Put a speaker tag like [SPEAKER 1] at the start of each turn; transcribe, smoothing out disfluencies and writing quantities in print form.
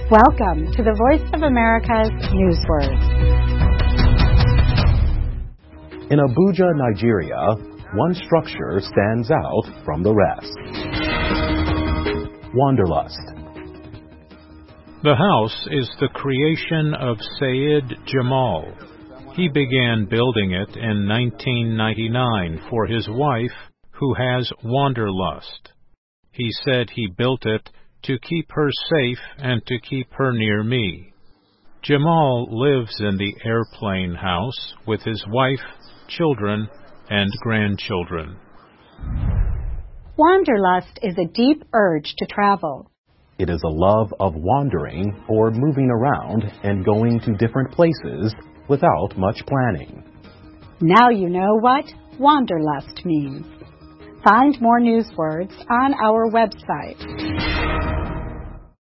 [SPEAKER 1] Welcome to the Voice of America's Newswords.
[SPEAKER 2] In Abuja, Nigeria, one structure stands out from the rest. Wanderlust.
[SPEAKER 3] The house is the creation of Sayed Jamal. He began building it in 1999 for his wife, who has wanderlust. He said he built it to keep her safe and to keep her near me. Jamal lives in the airplane house with his wife, children, and grandchildren.
[SPEAKER 1] Wanderlust is a deep urge to travel.
[SPEAKER 2] It is a love of wandering or moving around and going to different places without much planning.
[SPEAKER 1] Now you know what wanderlust means. Find more news words on our website.